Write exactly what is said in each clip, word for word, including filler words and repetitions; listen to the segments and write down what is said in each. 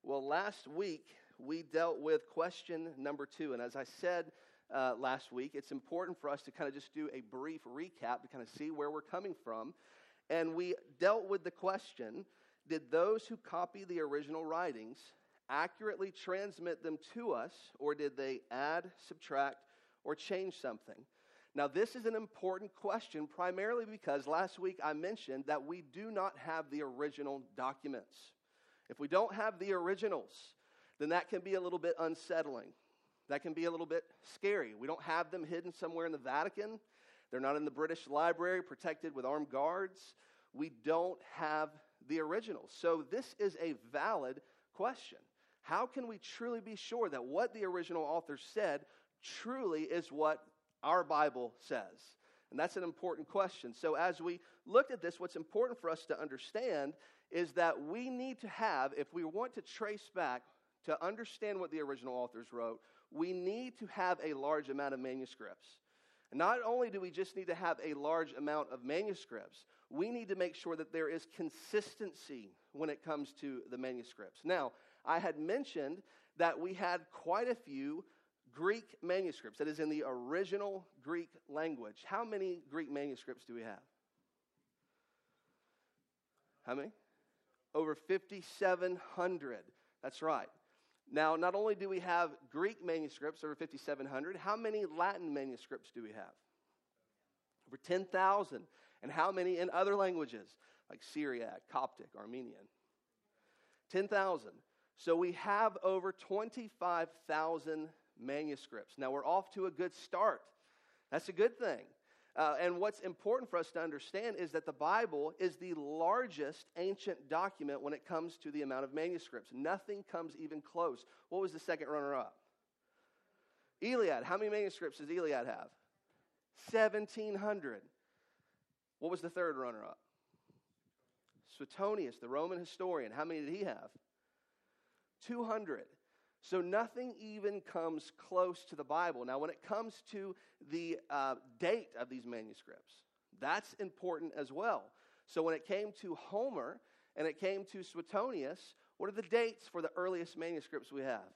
Well, last week we dealt with question number two. And as I said uh, last week, it's important for us to kind of just do a brief recap to kind of see where we're coming from. And we dealt with the question, did those who copy the original writings accurately transmit them to us, or did they add, subtract, or change something? Now, this is an important question, primarily because last week I mentioned that we do not have the original documents. If we don't have the originals, then that can be a little bit unsettling. That can be a little bit scary. We don't have them hidden somewhere in the Vatican. They're not in the British Library protected with armed guards. We don't have the originals. So this is a valid question. How can we truly be sure that what the original author said truly is what our Bible says? And that's an important question. So as we looked at this, what's important for us to understand is that we need to have, if we want to trace back to understand what the original authors wrote, we need to have a large amount of manuscripts. And not only do we just need to have a large amount of manuscripts, we need to make sure that there is consistency when it comes to the manuscripts. Now, I had mentioned that we had quite a few Greek manuscripts, that is in the original Greek language. How many Greek manuscripts do we have? How many? Over fifty-seven hundred. That's right. Now, not only do we have Greek manuscripts, over fifty-seven hundred, how many Latin manuscripts do we have? Over ten thousand. And how many in other languages, like Syriac, Coptic, Armenian? ten thousand. So we have over twenty-five thousand manuscripts. Now, we're off to a good start. That's a good thing. Uh, and what's important for us to understand is that the Bible is the largest ancient document when it comes to the amount of manuscripts. Nothing comes even close. What was the second runner-up? Iliad. How many manuscripts does Iliad have? seventeen hundred. What was the third runner-up? Suetonius, the Roman historian. How many did he have? two hundred. So nothing even comes close to the Bible. Now, when it comes to the uh, date of these manuscripts, that's important as well. So when it came to Homer and it came to Suetonius, what are the dates for the earliest manuscripts we have?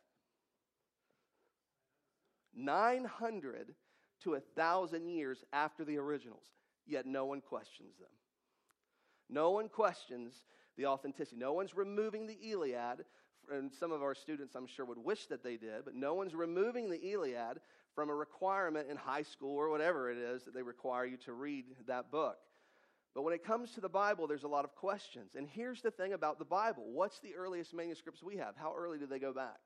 nine hundred to one thousand years after the originals, yet no one questions them. No one questions the authenticity. No one's removing the Iliad. And some of our students, I'm sure, would wish that they did, but no one's removing the Iliad from a requirement in high school or whatever it is that they require you to read that book. But when it comes to the Bible, there's a lot of questions. And here's the thing about the Bible. What's the earliest manuscripts we have? How early do they go back?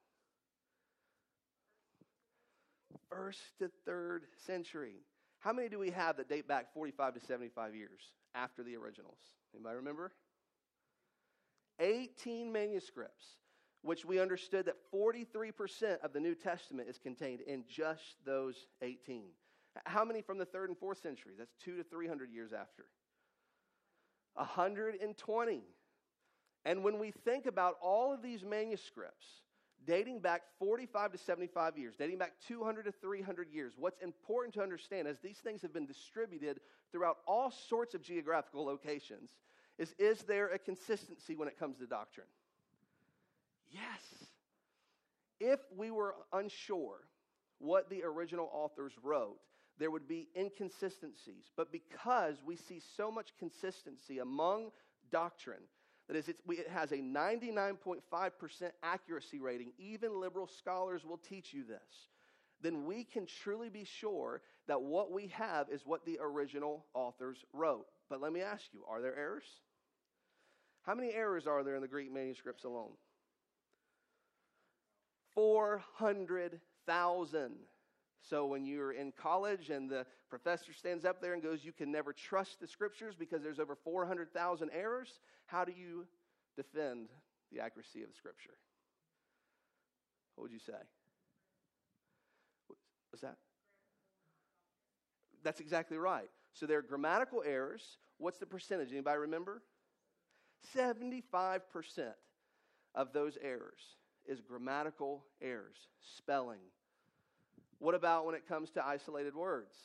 First to third century. How many do we have that date back forty-five to seventy-five years after the originals? Anybody remember? eighteen manuscripts, which we understood that forty-three percent of the New Testament is contained in just those eighteen. How many from the third and fourth centuries? That's two to three hundred years after. one hundred twenty. And when we think about all of these manuscripts dating back forty-five to seventy-five years, dating back two hundred to three hundred years, what's important to understand is these things have been distributed throughout all sorts of geographical locations, is is there a consistency when it comes to doctrine? Yes. If we were unsure what the original authors wrote, there would be inconsistencies. But because we see so much consistency among doctrine, that is, it's, we, it has a ninety-nine point five percent accuracy rating, even liberal scholars will teach you this, then we can truly be sure that what we have is what the original authors wrote. But let me ask you, are there errors? How many errors are there in the Greek manuscripts alone? four hundred thousand. So when you're in college and the professor stands up there and goes, you can never trust the scriptures because there's over four hundred thousand errors, how do you defend the accuracy of the scripture? What would you say? What's that? That's exactly right. So there are grammatical errors. What's the percentage? Anybody remember? seventy-five percent of those errors is grammatical errors, spelling. What about when it comes to isolated words?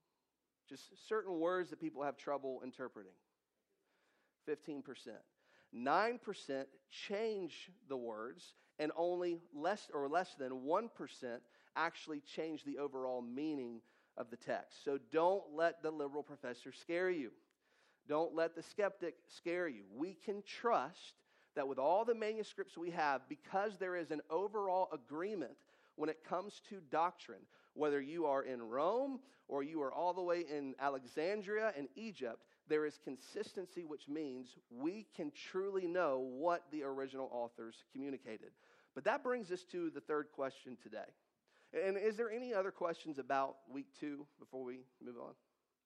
Just certain words that people have trouble interpreting. fifteen percent. nine percent change the words, and only less or less than one percent actually change the overall meaning of the text. So don't let the liberal professor scare you. Don't let the skeptic scare you. We can trust that with all the manuscripts we have, because there is an overall agreement when it comes to doctrine, whether you are in Rome or you are all the way in Alexandria and Egypt, there is consistency, which means we can truly know what the original authors communicated. But that brings us to the third question today. And is there any other questions about week two before we move on?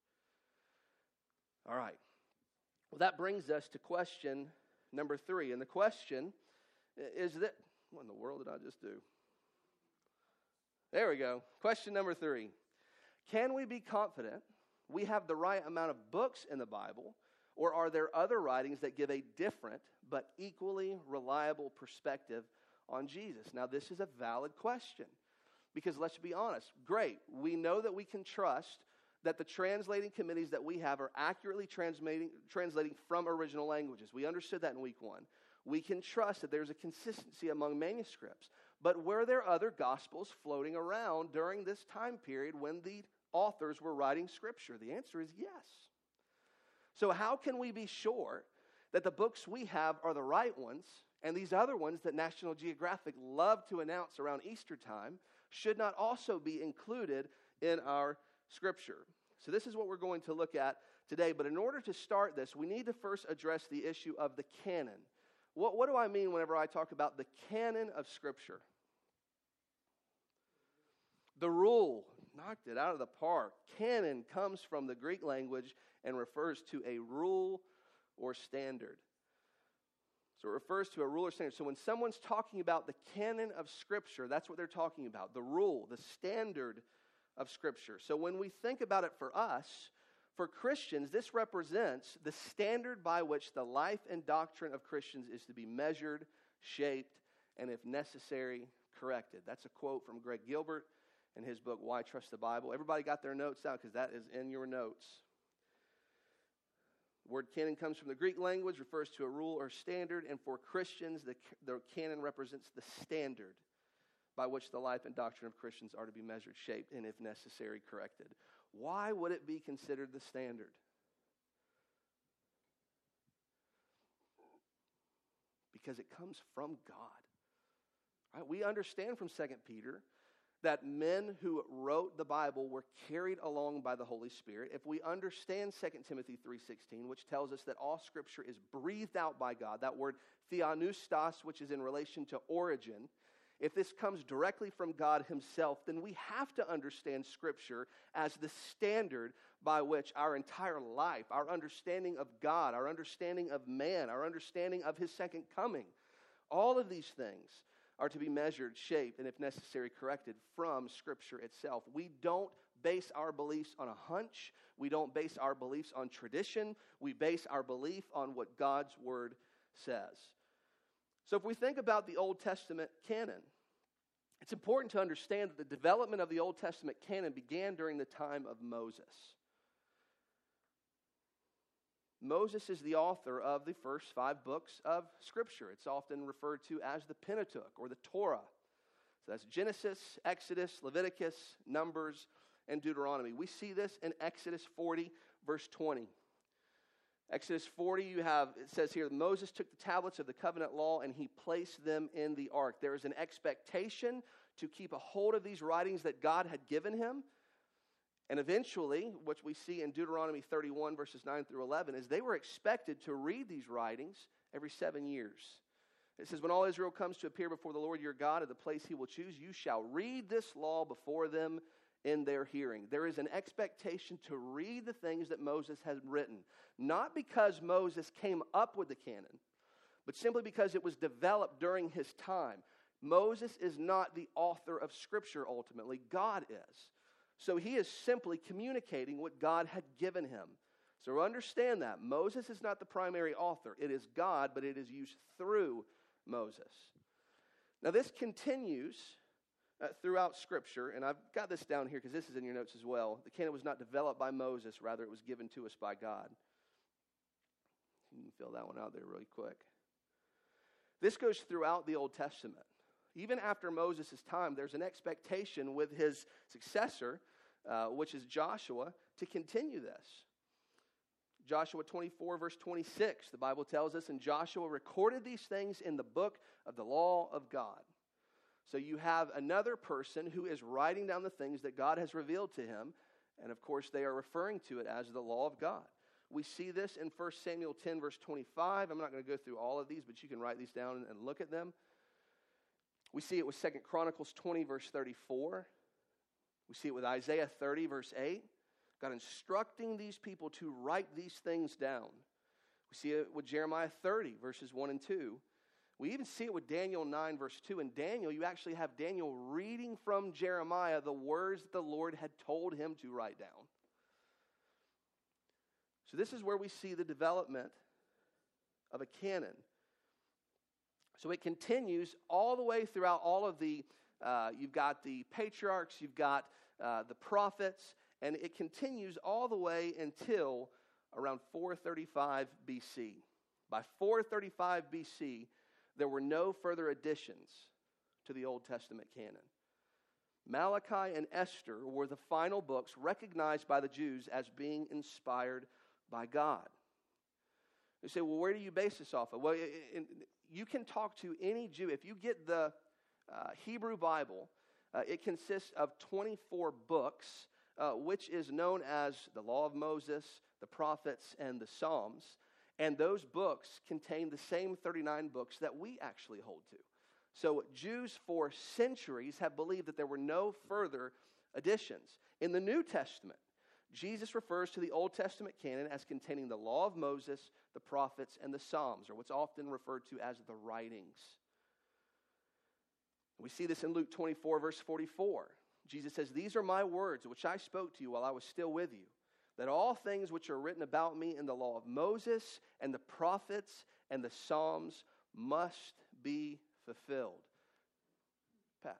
All right. Well, that brings us to question number three. And the question is that, what in the world did I just do? There we go. Question number three. Can we be confident we have the right amount of books in the Bible, or are there other writings that give a different but equally reliable perspective on Jesus? Now, this is a valid question, because let's be honest. Great. We know that we can trust that the translating committees that we have are accurately translating, translating from original languages. We understood that in week one. We can trust that there's a consistency among manuscripts. But were there other gospels floating around during this time period when the authors were writing Scripture? The answer is yes. So how can we be sure that the books we have are the right ones, and these other ones that National Geographic love to announce around Easter time should not also be included in our Scripture? So this is what we're going to look at today. But in order to start this, we need to first address the issue of the canon. What, what do I mean whenever I talk about the canon of Scripture? The rule, knocked it out of the park. Canon comes from the Greek language and refers to a rule or standard. So it refers to a rule or standard. So when someone's talking about the canon of Scripture, that's what they're talking about, the rule, the standard of Scripture. So when we think about it for us, for Christians, this represents the standard by which the life and doctrine of Christians is to be measured, shaped, and if necessary, corrected. That's a quote from Greg Gilbert in his book, Why Trust the Bible. Everybody got their notes out, because that is in your notes. The word canon comes from the Greek language, refers to a rule or standard, and for Christians, the, the canon represents the standard by which the life and doctrine of Christians are to be measured, shaped, and if necessary, corrected. Why would it be considered the standard? Because it comes from God. Right? We understand from Second Peter that men who wrote the Bible were carried along by the Holy Spirit. If we understand Second Timothy three sixteen, which tells us that all Scripture is breathed out by God, that word theopneustos, which is in relation to origin, if this comes directly from God himself, then we have to understand Scripture as the standard by which our entire life, our understanding of God, our understanding of man, our understanding of his second coming, all of these things are to be measured, shaped, and if necessary, corrected from Scripture itself. We don't base our beliefs on a hunch. We don't base our beliefs on tradition. We base our belief on what God's Word says. So if we think about the Old Testament canon, it's important to understand that the development of the Old Testament canon began during the time of Moses. Moses is the author of the first five books of Scripture. It's often referred to as the Pentateuch or the Torah. So that's Genesis, Exodus, Leviticus, Numbers, and Deuteronomy. We see this in Exodus forty, verse twenty. Exodus forty, you have, it says here, Moses took the tablets of the covenant law and he placed them in the ark. There is an expectation to keep a hold of these writings that God had given him. And eventually, what we see in Deuteronomy thirty-one, verses nine through eleven, is they were expected to read these writings every seven years. It says, when all Israel comes to appear before the Lord your God at the place he will choose, you shall read this law before them in their hearing. There is an expectation to read the things that Moses has written, not because Moses came up with the canon, but simply because it was developed during his time. Moses is not the author of Scripture ultimately. God is. So he is simply communicating what God had given him. So understand that. Moses is not the primary author. It is God, but it is used through Moses. Now this continues uh, throughout Scripture, and I've got this down here because this is in your notes as well. The canon was not developed by Moses, rather it was given to us by God. You can fill that one out there really quick. This goes throughout the Old Testament. Even after Moses' time, there's an expectation with his successor, uh, which is Joshua, to continue this. Joshua twenty-four, verse twenty-six, the Bible tells us, and Joshua recorded these things in the book of the law of God. So you have another person who is writing down the things that God has revealed to him, and of course they are referring to it as the law of God. We see this in First Samuel ten, verse twenty-five. I'm not going to go through all of these, but you can write these down and look at them. We see it with Second Chronicles twenty, verse thirty-four. We see it with Isaiah thirty, verse eight. God instructing these people to write these things down. We see it with Jeremiah thirty, verses one and two. We even see it with Daniel nine, verse two. In Daniel, you actually have Daniel reading from Jeremiah the words that the Lord had told him to write down. So this is where we see the development of a canon. So it continues all the way throughout all of the, uh, you've got the patriarchs, you've got uh, the prophets, and it continues all the way until around four thirty-five B C. By four thirty-five B C, there were no further additions to the Old Testament canon. Malachi and Esther were the final books recognized by the Jews as being inspired by God. You say, well, where do you base this off of? Well, in, you can talk to any Jew. If you get the uh, Hebrew Bible, uh, it consists of twenty-four books, uh, which is known as the Law of Moses, the Prophets, and the Psalms. And those books contain the same thirty-nine books that we actually hold to. So Jews for centuries have believed that there were no further additions. In the New Testament, Jesus refers to the Old Testament canon as containing the Law of Moses, the Prophets, and the Psalms, or what's often referred to as the writings. We see this in Luke twenty-four, verse forty-four. Jesus says, "These are my words which I spoke to you while I was still with you, that all things which are written about me in the law of Moses and the prophets and the Psalms must be fulfilled." Pat.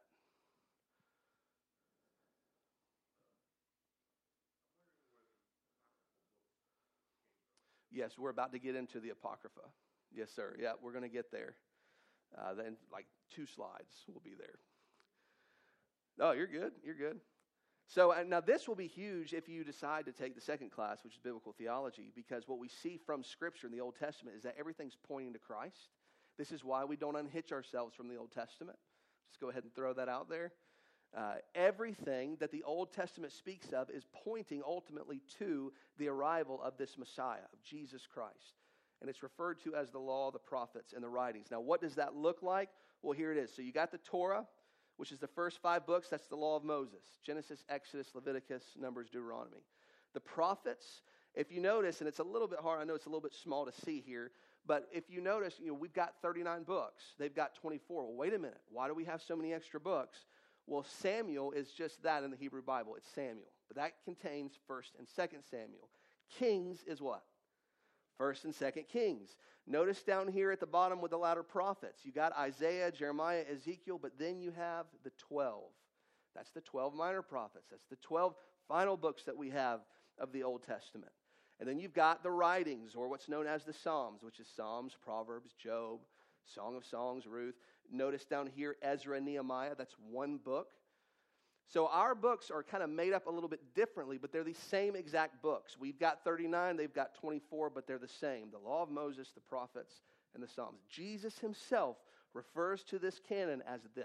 Yes, we're about to get into the Apocrypha. Yes, sir. Yeah, we're going to get there. Uh, then, like two slides, we'll be there. Oh, you're good. You're good. So uh, now this will be huge if you decide to take the second class, which is biblical theology, because what we see from Scripture in the Old Testament is that everything's pointing to Christ. This is why we don't unhitch ourselves from the Old Testament. Just go ahead and throw that out there. Uh, everything that the Old Testament speaks of is pointing ultimately to the arrival of this Messiah, of Jesus Christ. And it's referred to as the law, the prophets, and the writings. Now, what does that look like? Well, here it is. So you got the Torah, which is the first five books. That's the law of Moses. Genesis, Exodus, Leviticus, Numbers, Deuteronomy. The prophets, if you notice, and it's a little bit hard, I know it's a little bit small to see here, but if you notice, you know, we've got thirty-nine books. They've got twenty-four. Well, wait a minute. Why do we have so many extra books? Well, Samuel is just that in the Hebrew Bible. It's Samuel. But that contains First and Second Samuel. Kings is what? First and Second Kings. Notice down here at the bottom with the latter prophets. You got Isaiah, Jeremiah, Ezekiel, but then you have the twelve. That's the twelve minor prophets. That's the twelve final books that we have of the Old Testament. And then you've got the writings, or what's known as the Psalms, which is Psalms, Proverbs, Job, Song of Songs, Ruth. Notice down here, Ezra, Nehemiah. That's one book. So our books are kind of made up a little bit differently, but they're the same exact books. We've got thirty-nine, they've got twenty-four, but they're the same. The law of Moses, the prophets, and the Psalms. Jesus himself refers to this canon as this.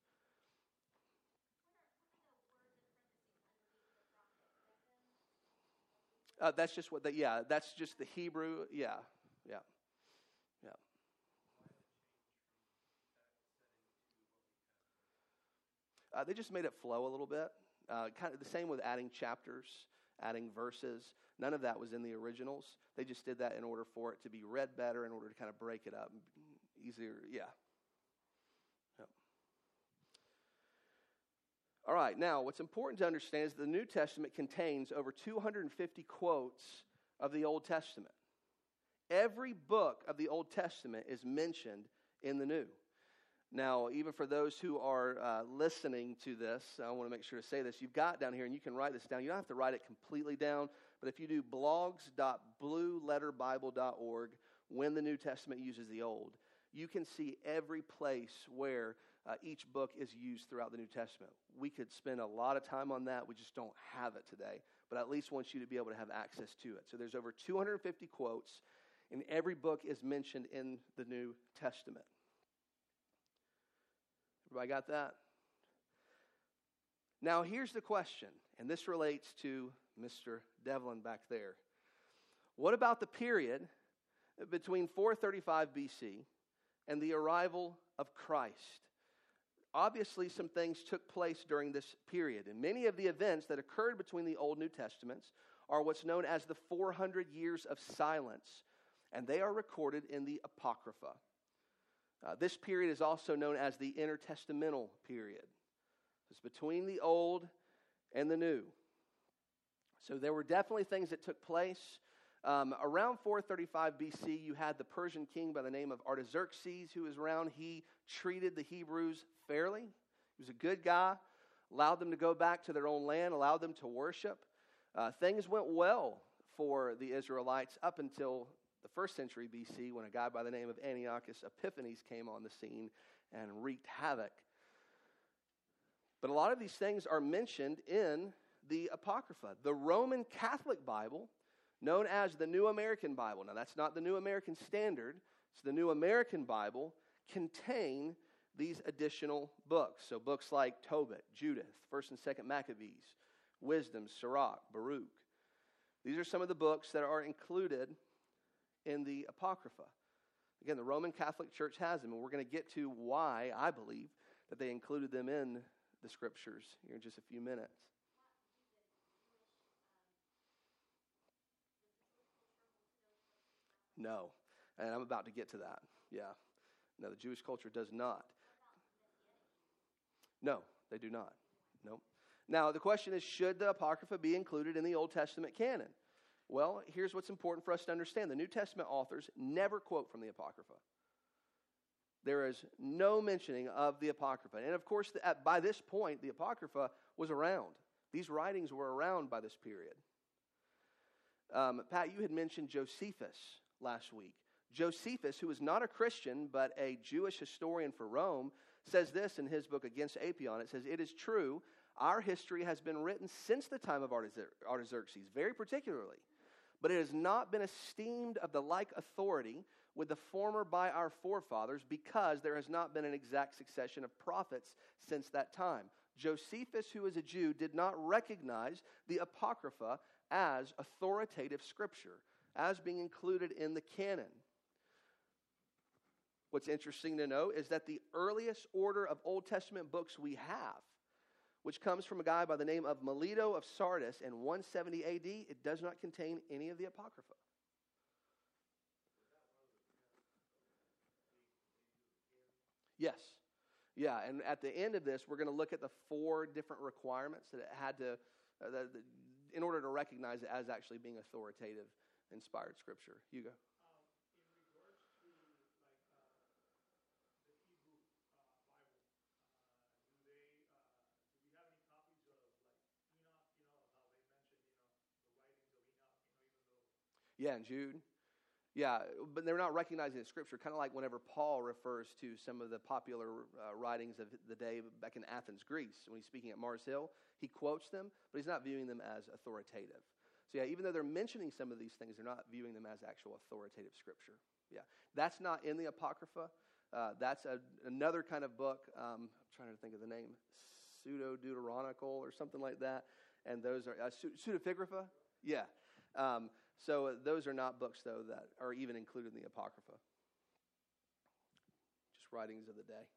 Uh, that's just what the, yeah, that's just the Hebrew, yeah, yeah, yeah. Uh, they just made it flow a little bit. Uh, kind of the same with adding chapters, adding verses. None of that was in the originals. They just did that in order for it to be read better, in order to kind of break it up easier. Yeah. Yep. All right. Now, what's important to understand is the New Testament contains over two hundred fifty quotes of the Old Testament. Every book of the Old Testament is mentioned in the New. Now, even for those who are uh, listening to this, I want to make sure to say this. You've got down here, and you can write this down. You don't have to write it completely down, but if you do blogs dot blue letter bible dot org, when the New Testament uses the Old, you can see every place where uh, each book is used throughout the New Testament. We could spend a lot of time on that. We just don't have it today. But I at least want you to be able to have access to it. So there's over two hundred fifty quotes, and every book is mentioned in the New Testament. Everybody got that? Now here's the question, and this relates to Mister Devlin back there. What about the period between four thirty-five B C and the arrival of Christ? Obviously, some things took place during this period, and many of the events that occurred between the Old and New Testaments are what's known as the four hundred years of silence, and they are recorded in the Apocrypha. Uh, this period is also known as the intertestamental period. It's between the Old and the New. So there were definitely things that took place. Um, around four thirty-five B C, you had the Persian king by the name of Artaxerxes who was around. He treated the Hebrews fairly. He was a good guy, allowed them to go back to their own land, allowed them to worship. Uh, things went well for the Israelites up until the first century B C when a guy by the name of Antiochus Epiphanes came on the scene and wreaked havoc. But a lot of these things are mentioned in the Apocrypha. The Roman Catholic Bible, known as the New American Bible, now that's not the New American Standard, it's the New American Bible, contain these additional books. So books like Tobit, Judith, First and Second Maccabees, Wisdom, Sirach, Baruch. These are some of the books that are included in the Apocrypha. Again, the Roman Catholic Church has them, and we're going to get to why I believe that they included them in the Scriptures here in just a few minutes. No, and I'm about to get to that. Yeah. No, the Jewish culture does not. No, they do not. No. Now, the question is, should the Apocrypha be included in the Old Testament canon? Well, here's what's important for us to understand. The New Testament authors never quote from the Apocrypha. There is no mentioning of the Apocrypha. And of course, at, by this point, the Apocrypha was around. These writings were around by this period. Um, Pat, you had mentioned Josephus last week. Josephus, who is not a Christian, but a Jewish historian for Rome, says this in his book Against Apion. It says, "It is true, our history has been written since the time of Artaxerxes, very particularly, but it has not been esteemed of the like authority with the former by our forefathers, because there has not been an exact succession of prophets since that time." Josephus, who is a Jew, did not recognize the Apocrypha as authoritative scripture, as being included in the canon. What's interesting to know is that the earliest order of Old Testament books we have, which comes from a guy by the name of Melito of Sardis in one seventy A D, it does not contain any of the Apocrypha. Yes. Yeah, and at the end of this, we're going to look at the four different requirements that it had to, uh, the, the, in order to recognize it as actually being authoritative, inspired scripture. Hugo? Yeah, and Jude. Yeah, but they're not recognizing it in Scripture, kind of like whenever Paul refers to some of the popular uh, writings of the day back in Athens, Greece. When he's speaking at Mars Hill, he quotes them, but he's not viewing them as authoritative. So yeah, even though they're mentioning some of these things, they're not viewing them as actual authoritative Scripture. Yeah, that's not in the Apocrypha. Uh, that's a, another kind of book. Um, I'm trying to think of the name, Pseudo-Deuteronical or something like that. And those are, uh, Pseudepigrapha? Yeah. Um, So those are not books, though, that are even included in the Apocrypha. Just writings of the day.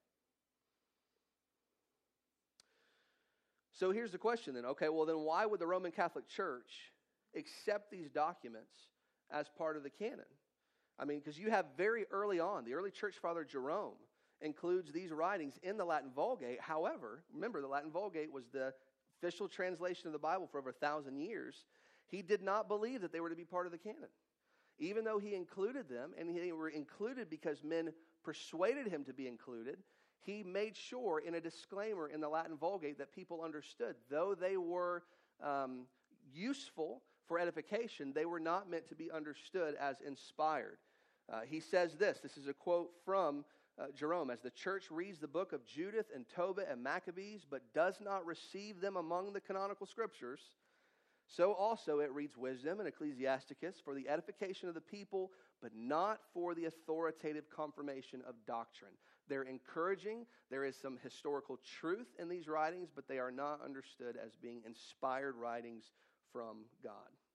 So here's the question then. Okay, well then why would the Roman Catholic Church accept these documents as part of the canon? I mean, because you have very early on, the early church father Jerome includes these writings in the Latin Vulgate. However, remember the Latin Vulgate was the official translation of the Bible for over a thousand years. He did not believe that they were to be part of the canon. Even though he included them, and they were included because men persuaded him to be included, he made sure in a disclaimer in the Latin Vulgate that people understood. Though they were um, useful for edification, they were not meant to be understood as inspired. Uh, he says this, this is a quote from uh, Jerome, as the church reads the book of Judith and Tobit and Maccabees, but does not receive them among the canonical scriptures, so also it reads wisdom and Ecclesiasticus for the edification of the people, but not for the authoritative confirmation of doctrine. They're encouraging. There is some historical truth in these writings, but they are not understood as being inspired writings from God.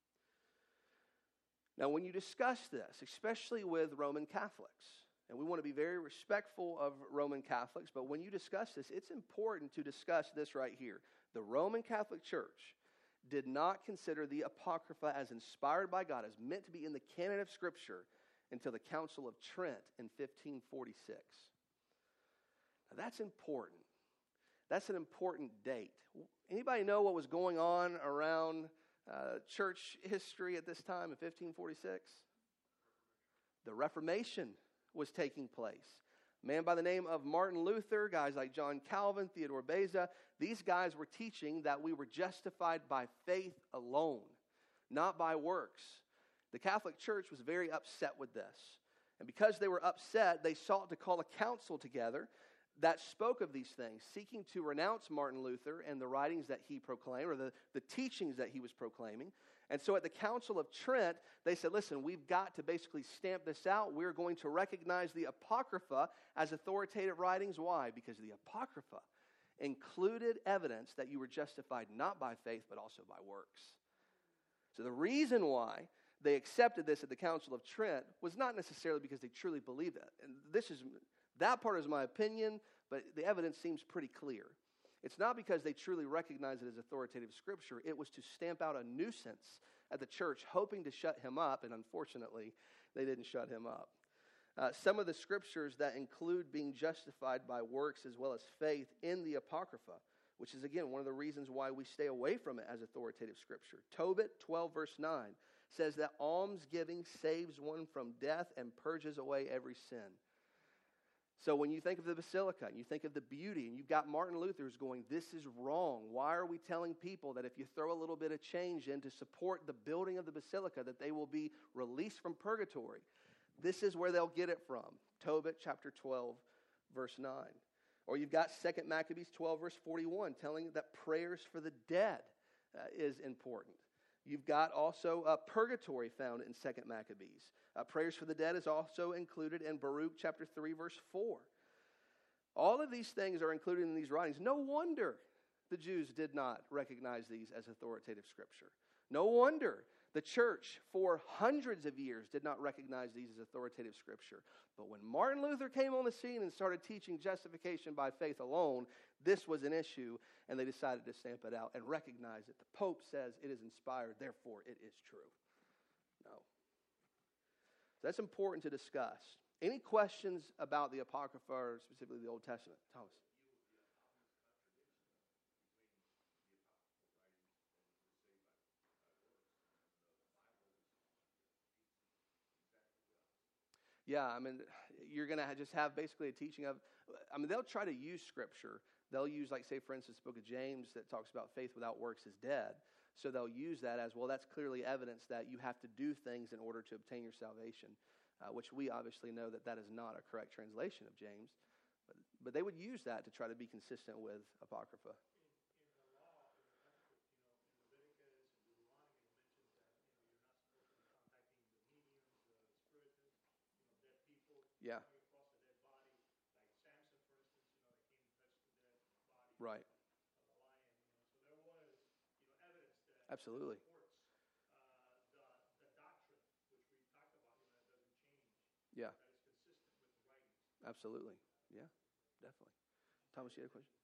Now, when you discuss this, especially with Roman Catholics, and we want to be very respectful of Roman Catholics, but when you discuss this, it's important to discuss this right here. The Roman Catholic Church did not consider the Apocrypha as inspired by God, as meant to be in the canon of Scripture, until the Council of Trent in fifteen forty-six. Now, that's important. That's an important date. Anybody know what was going on around uh, church history at this time in fifteen forty-six? The Reformation was taking place. A man by the name of Martin Luther, guys like John Calvin, Theodore Beza, these guys were teaching that we were justified by faith alone, not by works. The Catholic Church was very upset with this. And because they were upset, they sought to call a council together that spoke of these things, seeking to renounce Martin Luther and the writings that he proclaimed, or the, the teachings that he was proclaiming. And so at the Council of Trent, they said, listen, we've got to basically stamp this out. We're going to recognize the Apocrypha as authoritative writings. Why? Because the Apocrypha included evidence that you were justified not by faith, but also by works. So the reason why they accepted this at the Council of Trent was not necessarily because they truly believed it. And this is, that part is my opinion, but the evidence seems pretty clear. It's not because they truly recognized it as authoritative Scripture. It was to stamp out a nuisance at the church, hoping to shut him up, and unfortunately, they didn't shut him up. Uh, some of the Scriptures that include being justified by works as well as faith in the Apocrypha, which is, again, one of the reasons why we stay away from it as authoritative Scripture. Tobit twelve, verse nine, says that almsgiving saves one from death and purges away every sin. So when you think of the Basilica, and you think of the beauty, and you've got Martin Luther who's going, this is wrong. Why are we telling people that if you throw a little bit of change in to support the building of the Basilica, that they will be released from purgatory? This is where they'll get it from. Tobit chapter twelve, verse nine. Or you've got Second Maccabees twelve, verse forty-one, telling that prayers for the dead uh, is important. You've got also uh, purgatory found in Second Maccabees. Uh, prayers for the dead is also included in Baruch chapter three, verse four. All of these things are included in these writings. No wonder the Jews did not recognize these as authoritative Scripture. No wonder the church for hundreds of years did not recognize these as authoritative Scripture. But when Martin Luther came on the scene and started teaching justification by faith alone, this was an issue, and they decided to stamp it out and recognize it. The Pope says it is inspired, therefore it is true. No. So that's important to discuss. Any questions about the Apocrypha, or specifically the Old Testament? Thomas? Yeah, I mean, you're going to just have basically a teaching of, I mean, they'll try to use Scripture. They'll use, like, say, for instance, the book of James that talks about faith without works is dead. So they'll use that as, well, that's clearly evidence that you have to do things in order to obtain your salvation, uh, which we obviously know that that is not a correct translation of James. But, but they would use that to try to be consistent with Apocrypha. Yeah. Right. Absolutely. Yeah. Absolutely. Yeah, definitely. Thomas, you had a question?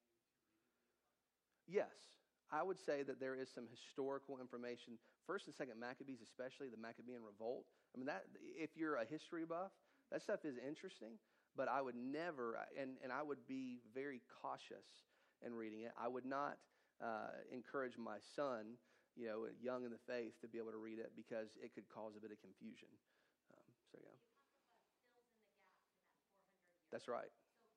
Yes. I would say that there is some historical information, First and Second Maccabees, especially the Maccabean Revolt. I mean, that if you're a history buff, that stuff is interesting, but I would never, and, and I would be very cautious in reading it. I would not uh, encourage my son, you know, young in the faith, to be able to read it because it could cause a bit of confusion. Um, so, yeah. That's right.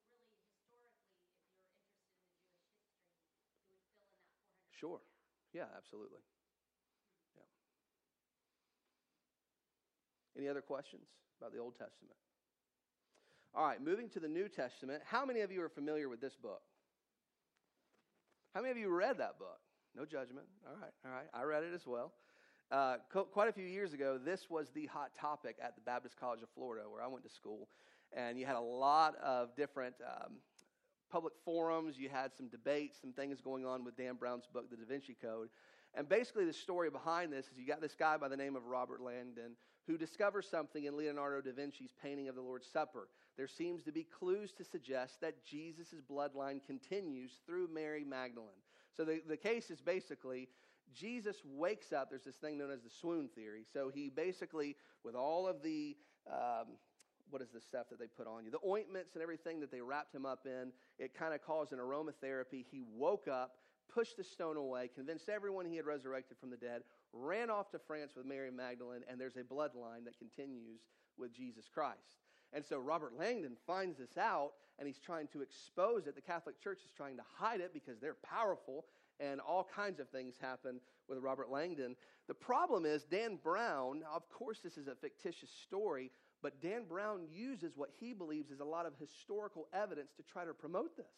Sure. Yeah, absolutely. Yeah. Any other questions about the Old Testament? All right, moving to the New Testament. How many of you are familiar with this book? How many of you read that book? No judgment. All right, all right. I read it as well. Uh, co- quite a few years ago, this was the hot topic at the Baptist College of Florida, where I went to school. And you had a lot of different um, public forums. You had some debates, some things going on with Dan Brown's book, The Da Vinci Code. And basically the story behind this is you got this guy by the name of Robert Langdon who discovers something in Leonardo da Vinci's painting of the Lord's Supper. There seems to be clues to suggest that Jesus' bloodline continues through Mary Magdalene. So the, the case is basically Jesus wakes up. There's this thing known as the swoon theory. So he basically, with all of the, um, what is the stuff that they put on you? The ointments and everything that they wrapped him up in, it kind of caused an aromatherapy. He woke up, pushed the stone away, convinced everyone he had resurrected from the dead, ran off to France with Mary Magdalene, and there's a bloodline that continues with Jesus Christ. And so Robert Langdon finds this out, and he's trying to expose it. The Catholic Church is trying to hide it because they're powerful, and all kinds of things happen with Robert Langdon. The problem is Dan Brown, of course this is a fictitious story, but Dan Brown uses what he believes is a lot of historical evidence to try to promote this.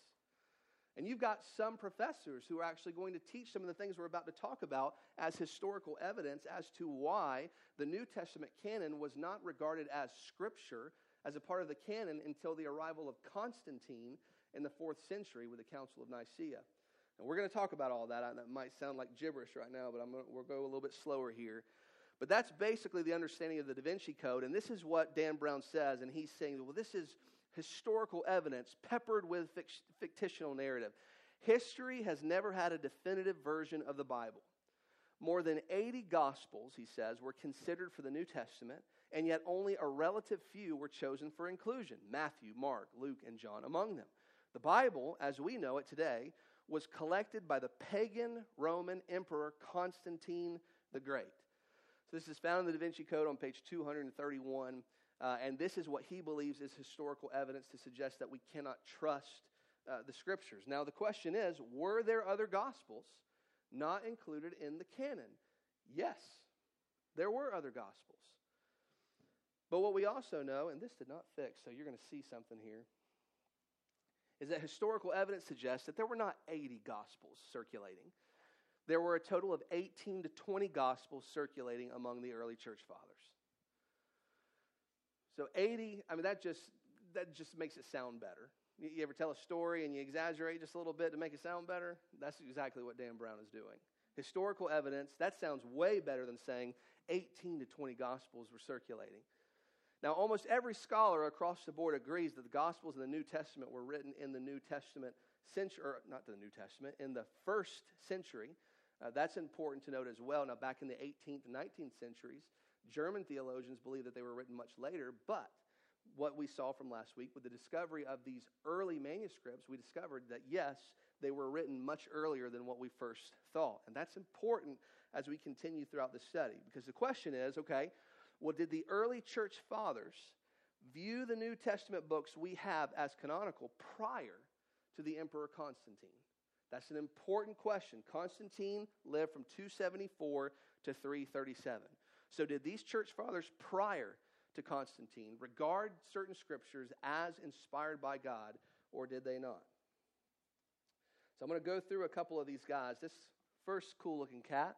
And you've got some professors who are actually going to teach some of the things we're about to talk about as historical evidence as to why the New Testament canon was not regarded as scripture, as a part of the canon, until the arrival of Constantine in the fourth century with the Council of Nicaea. And we're going to talk about all that. That might sound like gibberish right now, but I'm going to, we'll go a little bit slower here. But that's basically the understanding of the Da Vinci Code, and this is what Dan Brown says, and he's saying, well, this is historical evidence peppered with fictional narrative. History has never had a definitive version of the Bible. More than eighty Gospels, he says, were considered for the New Testament, and yet only a relative few were chosen for inclusion. Matthew, Mark, Luke, and John among them. The Bible, as we know it today, was collected by the pagan Roman Emperor Constantine the Great. So this is found in the Da Vinci Code on page two hundred thirty-one. Uh, and this is what he believes is historical evidence to suggest that we cannot trust uh, the Scriptures. Now, the question is, were there other Gospels not included in the canon? Yes, there were other Gospels. But what we also know, and this did not fix, so you're going to see something here, is that historical evidence suggests that there were not eighty Gospels circulating. There were a total of eighteen to twenty Gospels circulating among the early church fathers. So eighty, I mean, that just that just makes it sound better. You, you ever tell a story and you exaggerate just a little bit to make it sound better? That's exactly what Dan Brown is doing. Historical evidence, that sounds way better than saying eighteen to twenty Gospels were circulating. Now, almost every scholar across the board agrees that the Gospels in the New Testament were written in the New Testament century, or not the New Testament, in the first century. Uh, that's important to note as well. Now, back in the eighteenth and nineteenth centuries, German theologians believe that they were written much later, but what we saw from last week with the discovery of these early manuscripts, we discovered that, yes, they were written much earlier than what we first thought. And that's important as we continue throughout the study, because the question is, okay, well, did the early church fathers view the New Testament books we have as canonical prior to the Emperor Constantine? That's an important question. Constantine lived from two seventy-four to three thirty-seven. So did these church fathers prior to Constantine regard certain scriptures as inspired by God, or did they not? So I'm going to go through a couple of these guys. This first cool-looking cat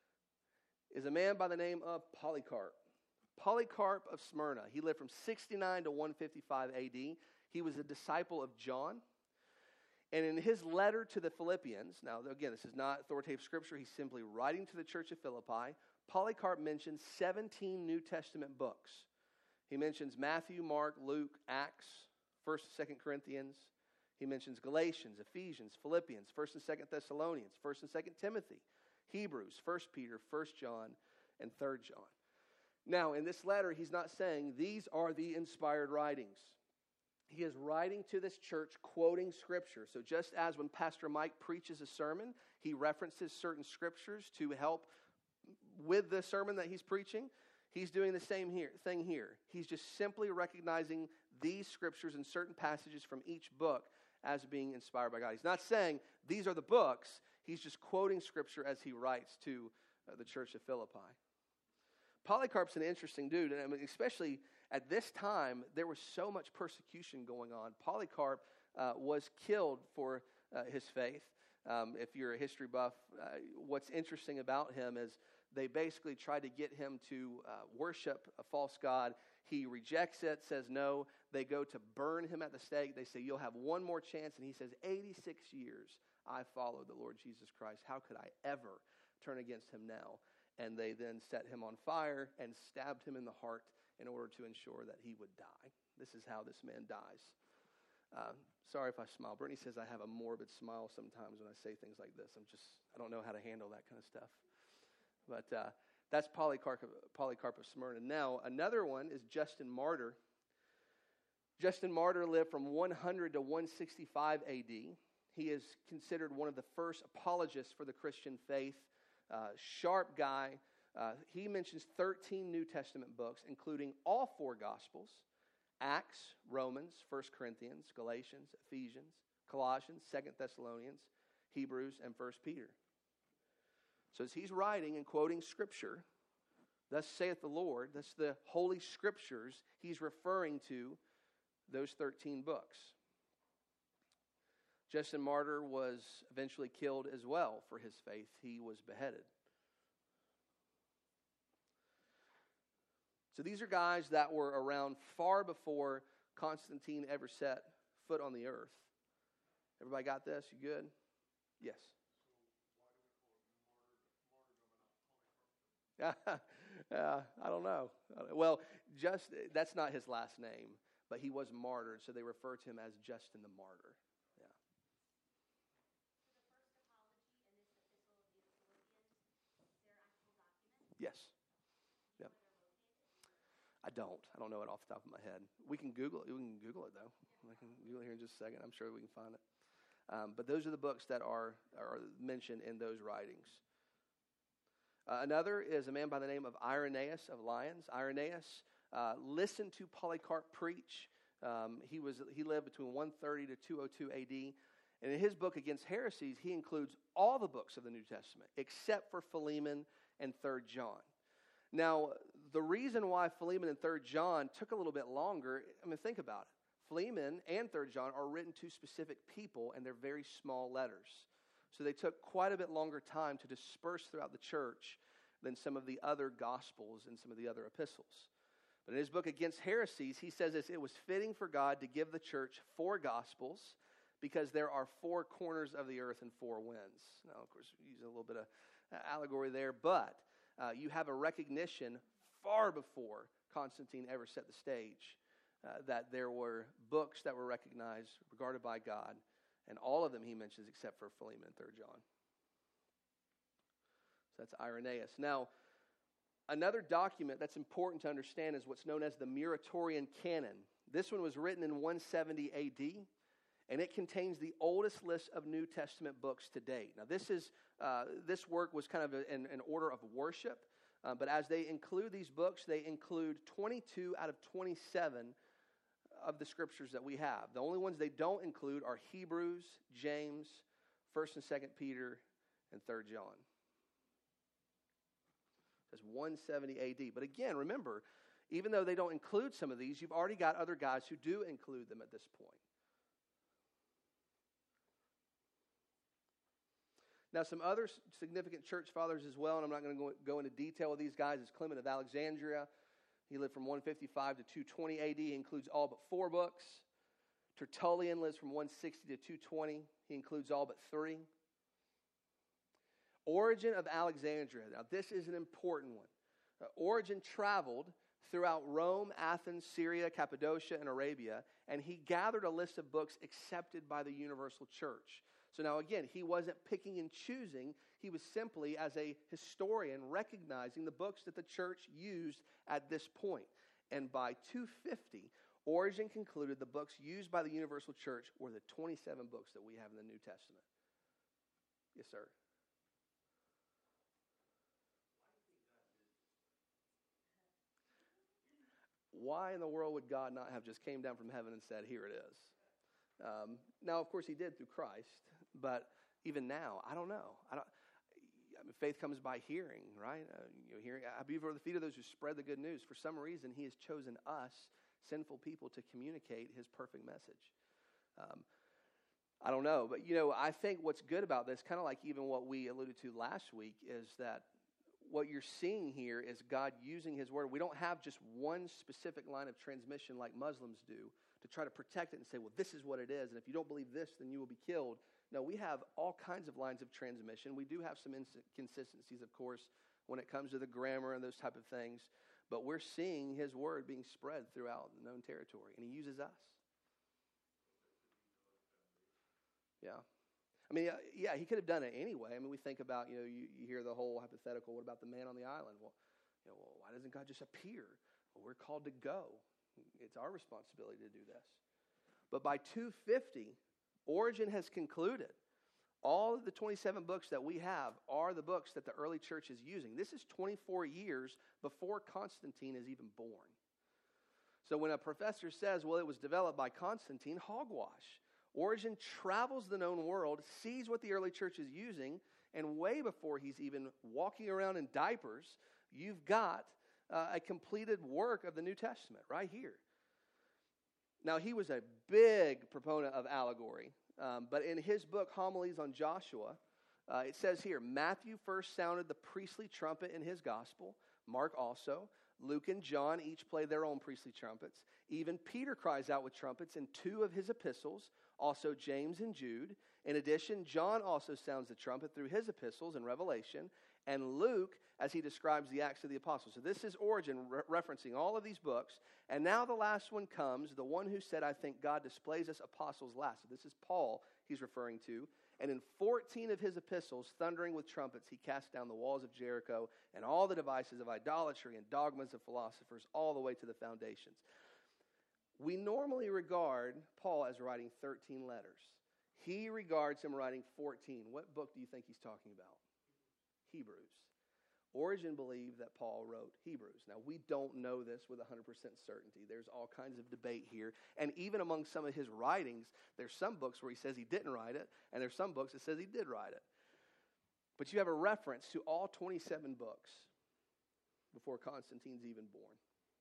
is a man by the name of Polycarp. Polycarp of Smyrna. He lived from sixty-nine to one fifty-five A D. He was a disciple of John. And in his letter to the Philippians, now again, this is not authoritative scripture, he's simply writing to the church of Philippi. Polycarp mentions seventeen New Testament books. He mentions Matthew, Mark, Luke, Acts, First and Second Corinthians. He mentions Galatians, Ephesians, Philippians, First and Second Thessalonians, First and Second Timothy, Hebrews, First Peter, First John, and Third John. Now, in this letter, he's not saying these are the inspired writings. He is writing to this church quoting scripture. So just as when Pastor Mike preaches a sermon, he references certain scriptures to help with the sermon that he's preaching, he's doing the same here, thing here. He's just simply recognizing these scriptures and certain passages from each book as being inspired by God. He's not saying these are the books. He's just quoting scripture as he writes to uh, the church of Philippi. Polycarp's an interesting dude, and I mean, especially at this time, there was so much persecution going on. Polycarp uh, was killed for uh, his faith. Um, if you're a history buff, uh, what's interesting about him is they basically tried to get him to uh, worship a false god. He rejects it, says no. They go to burn him at the stake. They say, you'll have one more chance. And he says, eighty-six years I followed the Lord Jesus Christ. How could I ever turn against him now? And they then set him on fire and stabbed him in the heart in order to ensure that he would die. This is how this man dies. Uh, sorry if I smile. Brittany says I have a morbid smile sometimes when I say things like this. I'm just, I don't know how to handle that kind of stuff. But uh, that's Polycarp, Polycarp of Smyrna. Now, another one is Justin Martyr. Justin Martyr lived from one hundred to one sixty-five A D. He is considered one of the first apologists for the Christian faith. Uh, sharp guy. Uh, he mentions thirteen New Testament books, including all four Gospels: Acts, Romans, First Corinthians, Galatians, Ephesians, Colossians, Second Thessalonians, Hebrews, and First Peter. So as he's writing and quoting Scripture, thus saith the Lord, that's the Holy Scriptures, he's referring to those thirteen books. Justin Martyr was eventually killed as well for his faith. He was beheaded. So these are guys that were around far before Constantine ever set foot on the earth. Everybody got this? You good? Yes. uh, I don't know. Well, just that's not his last name, but he was martyred, so they refer to him as Justin the Martyr. Yeah. Yes. Yep. I don't. I don't know it off the top of my head. We can Google it. We can Google it though. I can Google it here in just a second. I'm sure we can find it. Um, but those are the books that are are mentioned in those writings. Uh, another is a man by the name of Irenaeus of Lyons. Irenaeus uh, listened to Polycarp preach. Um, he was he lived between one thirty to two oh two A D. And in his book Against Heresies, he includes all the books of the New Testament except for Philemon and Third John. Now, the reason why Philemon and Third John took a little bit longer, I mean, think about it. Philemon and Third John are written to specific people, and they're very small letters. So they took quite a bit longer time to disperse throughout the church than some of the other Gospels and some of the other epistles. But in his book Against Heresies, he says this: it was fitting for God to give the church four Gospels because there are four corners of the earth and four winds. Now, of course, using a little bit of allegory there, but uh, you have a recognition far before Constantine ever set the stage uh, that there were books that were recognized, regarded by God, and all of them he mentions except for Philemon and Third John. So that's Irenaeus. Now, another document that's important to understand is what's known as the Muratorian Canon. This one was written in one seventy A D, and it contains the oldest list of New Testament books to date. Now, this is uh, this work was kind of an, an order of worship, uh, but as they include these books, they include twenty-two out of twenty-seven of the scriptures that we have. The only ones they don't include are Hebrews, James, First and Second Peter, and Third John. That's one seventy A D. But again, remember, even though they don't include some of these, you've already got other guys who do include them at this point. Now, some other significant church fathers as well, and I'm not going to go, go into detail with these guys, is Clement of Alexandria. He lived from one fifty-five to two twenty A D. He includes all but four books. Tertullian lives from one sixty to two twenty. He includes all but three. Origen of Alexandria. Now, this is an important one. Uh, Origen traveled throughout Rome, Athens, Syria, Cappadocia, and Arabia, and he gathered a list of books accepted by the universal church. So now, again, he wasn't picking and choosing. He was simply, as a historian, recognizing the books that the church used at this point. And by two fifty, Origen concluded the books used by the universal church were the twenty-seven books that we have in the New Testament. Yes, sir. Why in the world would God not have just came down from heaven and said, here it is? Um, now, of course, he did through Christ, but even now, I don't know. I don't. I mean, faith comes by hearing, right? Uh, you know, hearing. I believe over the feet of those who spread the good news. For some reason, he has chosen us, sinful people, to communicate his perfect message. Um, I don't know, but you know, I think what's good about this, kind of like even what we alluded to last week, is that what you're seeing here is God using his word. We don't have just one specific line of transmission like Muslims do to try to protect it and say, well, this is what it is, and if you don't believe this, then you will be killed. No, we have all kinds of lines of transmission. We do have some inconsistencies, of course, when it comes to the grammar and those type of things, but we're seeing his word being spread throughout the known territory, and he uses us. Yeah. I mean, yeah, he could have done it anyway. I mean, we think about, you know, you, you hear the whole hypothetical, what about the man on the island? Well, you know, well, why doesn't God just appear? Well, we're called to go. It's our responsibility to do this. But by two fifty, Origen has concluded all of the twenty-seven books that we have are the books that the early church is using. This is twenty-four years before Constantine is even born. So when a professor says, well, it was developed by Constantine, hogwash. Origen travels the known world, sees what the early church is using, and way before he's even walking around in diapers, you've got uh, a completed work of the New Testament right here. Now, he was a big proponent of allegory, um, but in his book, Homilies on Joshua, uh, it says here, Matthew first sounded the priestly trumpet in his gospel, Mark also, Luke and John each play their own priestly trumpets. Even Peter cries out with trumpets in two of his epistles, also James and Jude. In addition, John also sounds the trumpet through his epistles in Revelation, and Luke as he describes the Acts of the Apostles. So this is Origen re- referencing all of these books. And now the last one comes, the one who said, I think God displays us apostles last. So this is Paul he's referring to. And in fourteen of his epistles, thundering with trumpets, he cast down the walls of Jericho and all the devices of idolatry and dogmas of philosophers, all the way to the foundations. We normally regard Paul as writing thirteen letters. He regards him writing fourteen. What book do you think he's talking about? Hebrews. Origen believed that Paul wrote Hebrews. Now, we don't know this with one hundred percent certainty. There's all kinds of debate here. And even among some of his writings, there's some books where he says he didn't write it, and there's some books that says he did write it. But you have a reference to all twenty-seven books before Constantine's even born.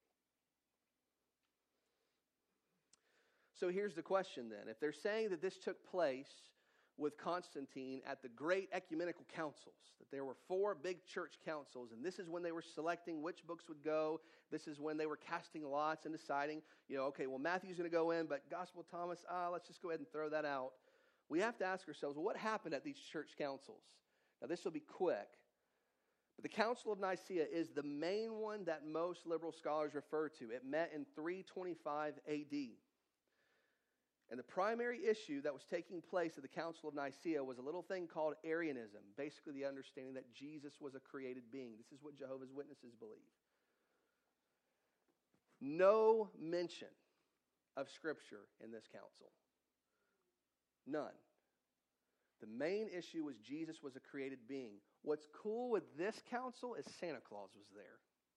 So here's the question then. If they're saying that this took place with Constantine at the great ecumenical councils, that there were four big church councils, and this is when they were selecting which books would go, this is when they were casting lots and deciding, you know, okay, well, Matthew's going to go in, but Gospel of Thomas, ah, let's just go ahead and throw that out. We have to ask ourselves, well, what happened at these church councils? Now, this will be quick, but the Council of Nicaea is the main one that most liberal scholars refer to. It met in three twenty-five A D. And the primary issue that was taking place at the Council of Nicaea was a little thing called Arianism, basically the understanding that Jesus was a created being. This is what Jehovah's Witnesses believe. No mention of Scripture in this council. None. The main issue was Jesus was a created being. What's cool with this council is Santa Claus was there.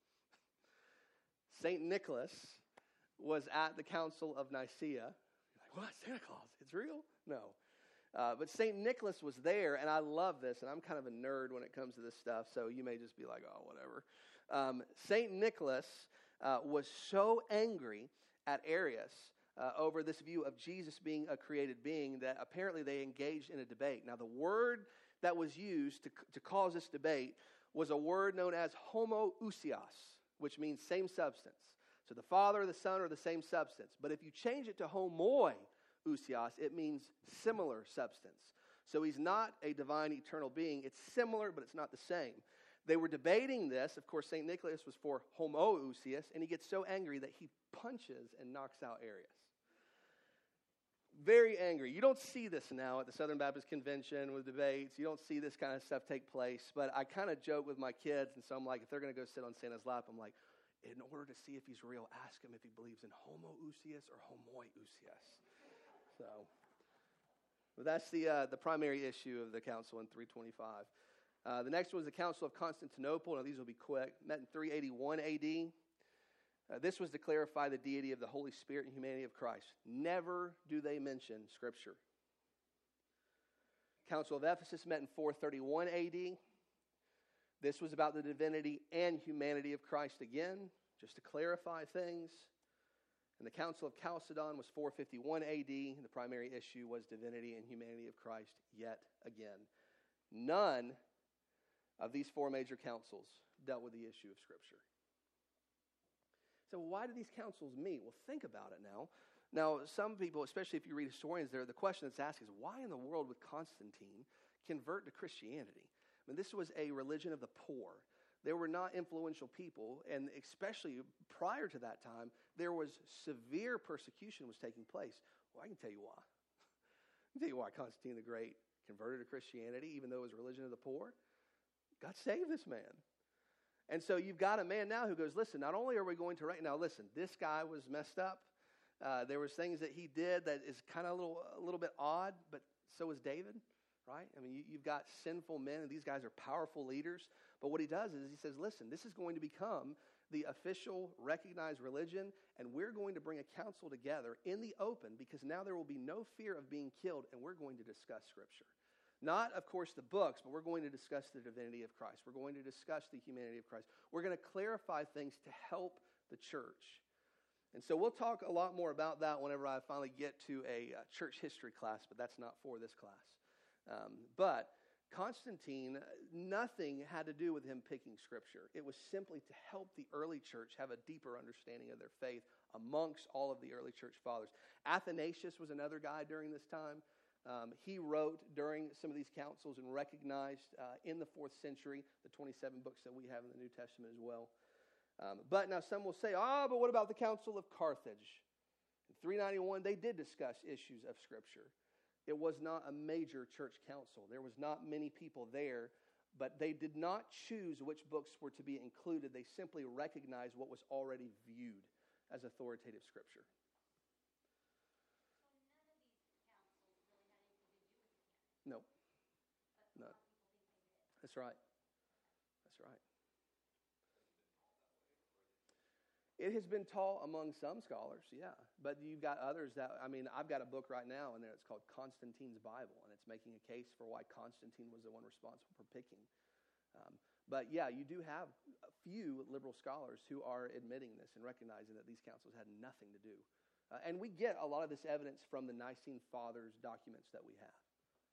Saint Nicholas was at the Council of Nicaea. What? Santa Claus? It's real? No. Uh, but Saint Nicholas was there, and I love this, and I'm kind of a nerd when it comes to this stuff, so you may just be like, oh, whatever. Um, Saint Nicholas uh, was so angry at Arius uh, over this view of Jesus being a created being that apparently they engaged in a debate. Now, the word that was used to, to cause this debate was a word known as homoousios, which means same substance. So the Father or the Son are the same substance. But if you change it to homoousios, it means similar substance. So he's not a divine eternal being. It's similar, but it's not the same. They were debating this. Of course, Saint Nicholas was for homoousios, and he gets so angry that he punches and knocks out Arius. Very angry. You don't see this now at the Southern Baptist Convention with debates. You don't see this kind of stuff take place. But I kind of joke with my kids, and so I'm like, if they're going to go sit on Santa's lap, I'm like, in order to see if he's real, ask him if he believes in homoousios or homoiousios. So, but that's the uh, the primary issue of the council in three twenty-five. Uh, the next one is the Council of Constantinople. Now, these will be quick. Met in three eighty-one A D. Uh, this was to clarify the deity of the Holy Spirit and humanity of Christ. Never do they mention Scripture. Council of Ephesus met in four thirty-one A D. This was about the divinity and humanity of Christ again, just to clarify things. And the Council of Chalcedon was four fifty-one A D. The primary issue was divinity and humanity of Christ yet again. None of these four major councils dealt with the issue of Scripture. So why do these councils meet? Well, think about it now. Now, some people, especially if you read historians there, the question that's asked is, why in the world would Constantine convert to Christianity? I mean, this was a religion of the poor. They were not influential people, and especially prior to that time, there was severe persecution was taking place. Well, I can tell you why. I can tell you why Constantine the Great converted to Christianity, even though it was a religion of the poor. God saved this man. And so you've got a man now who goes, listen, not only are we going to, right now, listen, this guy was messed up. Uh, there was things that he did that is kind of a little, a little bit odd, but so was David. Right? I mean, you, you've got sinful men, and these guys are powerful leaders. But what he does is he says, listen, this is going to become the official recognized religion, and we're going to bring a council together in the open because now there will be no fear of being killed, and we're going to discuss Scripture. Not, of course, the books, but we're going to discuss the divinity of Christ. We're going to discuss the humanity of Christ. We're going to clarify things to help the church. And so we'll talk a lot more about that whenever I finally get to a uh, church history class, but that's not for this class. Um, but Constantine, nothing had to do with him picking Scripture. It was simply to help the early church have a deeper understanding of their faith amongst all of the early church fathers. Athanasius was another guy during this time. Um, he wrote during some of these councils and recognized uh, in the fourth century the twenty-seven books that we have in the New Testament as well. Um, but now some will say, ah, but what about the Council of Carthage? In three ninety-one, they did discuss issues of Scripture. It was not a major church council. There was not many people there, but they did not choose which books were to be included. They simply recognized what was already viewed as authoritative Scripture. No. No. That's right. That's right. It has been taught among some scholars, yeah. But you've got others that, I mean, I've got a book right now, and there it's called Constantine's Bible, and it's making a case for why Constantine was the one responsible for picking. Um, but yeah, you do have a few liberal scholars who are admitting this and recognizing that these councils had nothing to do. Uh, and we get a lot of this evidence from the Nicene Fathers documents that we have.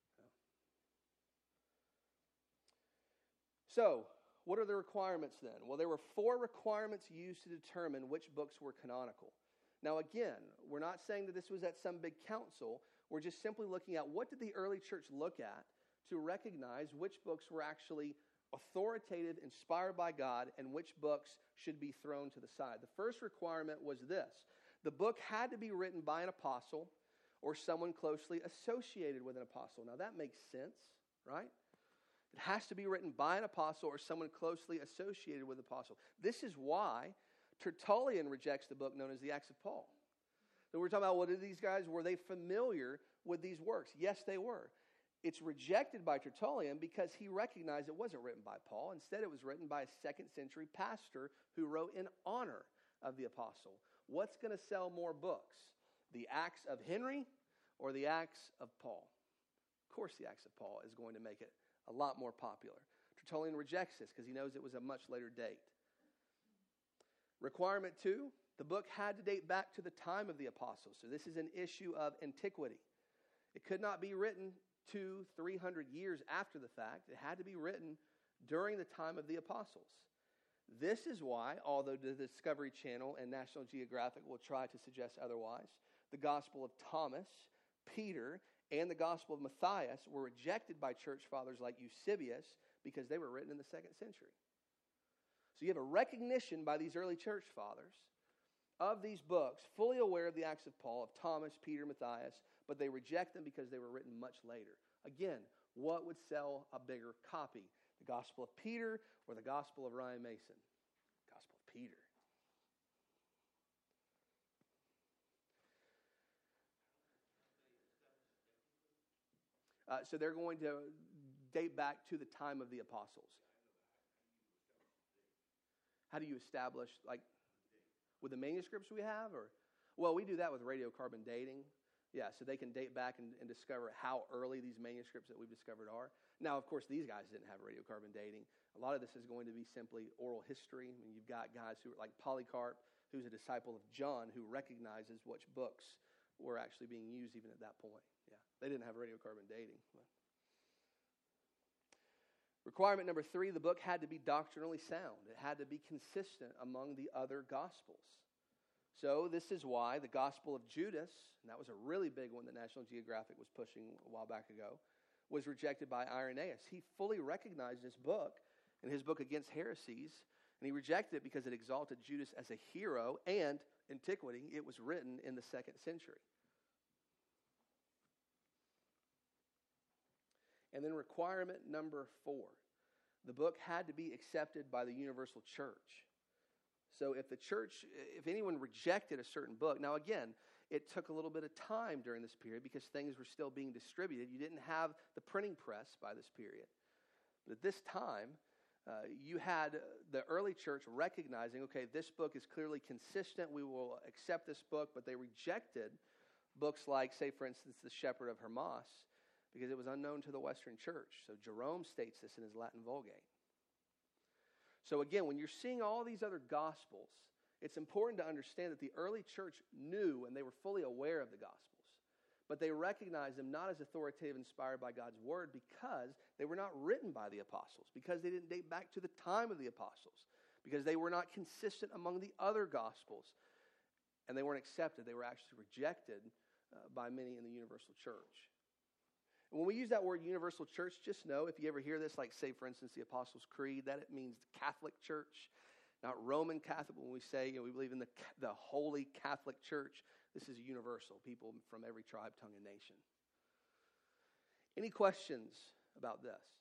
So, what are the requirements then? Well, there were four requirements used to determine which books were canonical. Now, again, we're not saying that this was at some big council. We're just simply looking at what did the early church look at to recognize which books were actually authoritative, inspired by God, and which books should be thrown to the side. The first requirement was this. The book had to be written by an apostle or someone closely associated with an apostle. Now, that makes sense, right? It has to be written by an apostle or someone closely associated with the apostle. This is why Tertullian rejects the book known as the Acts of Paul. So we're talking about, what did these guys, were they familiar with these works? Yes, they were. It's rejected by Tertullian because he recognized it wasn't written by Paul. Instead, it was written by a second century pastor who wrote in honor of the apostle. What's going to sell more books? The Acts of Henry or the Acts of Paul? Of course, the Acts of Paul is going to make it a lot more popular. Tertullian rejects this because he knows it was a much later date. Requirement two, the book had to date back to the time of the apostles. So this is an issue of antiquity. It could not be written two, three hundred years after the fact. It had to be written during the time of the apostles. This is why, although the Discovery Channel and National Geographic will try to suggest otherwise, the Gospel of Thomas, Peter, and the Gospel of Matthias were rejected by church fathers like Eusebius because they were written in the second century. So you have a recognition by these early church fathers of these books, fully aware of the Acts of Paul, of Thomas, Peter, Matthias, but they reject them because they were written much later. Again, what would sell a bigger copy? The Gospel of Peter or the Gospel of Ryan Mason? Gospel of Peter. Uh, so they're going to date back to the time of the apostles. How do you establish, like, with the manuscripts we have? Or, well, we do that with radiocarbon dating. Yeah, so they can date back and, and discover how early these manuscripts that we've discovered are. Now, of course, these guys didn't have radiocarbon dating. A lot of this is going to be simply oral history. I mean, you've got guys who are like Polycarp, who's a disciple of John, who recognizes which books were actually being used even at that point. Yeah, they didn't have radiocarbon dating. But. Requirement number three, the book had to be doctrinally sound. It had to be consistent among the other Gospels. So this is why the Gospel of Judas, and that was a really big one that National Geographic was pushing a while back ago, was rejected by Irenaeus. He fully recognized this book in his book Against Heresies, and he rejected it because it exalted Judas as a hero, and antiquity, it was written in the second century. And then requirement number four, the book had to be accepted by the universal church. So if the church, if anyone rejected a certain book, now again, it took a little bit of time during this period because things were still being distributed. You didn't have the printing press by this period. But at this time, uh, you had the early church recognizing, okay, this book is clearly consistent. We will accept this book, but they rejected books like, say, for instance, The Shepherd of Hermas, because it was unknown to the Western church. So Jerome states this in his Latin Vulgate. So again, when you're seeing all these other Gospels, it's important to understand that the early church knew and they were fully aware of the Gospels. But they recognized them not as authoritative, inspired by God's Word, because they were not written by the apostles, because they didn't date back to the time of the apostles, because they were not consistent among the other Gospels, and they weren't accepted. They were actually rejected uh, by many in the universal church. When we use that word universal church, just know, if you ever hear this, like say, for instance, the Apostles' Creed, that it means the Catholic Church, not Roman Catholic. When we say, you know, we believe in the, the Holy Catholic Church, this is universal, people from every tribe, tongue, and nation. Any questions about this?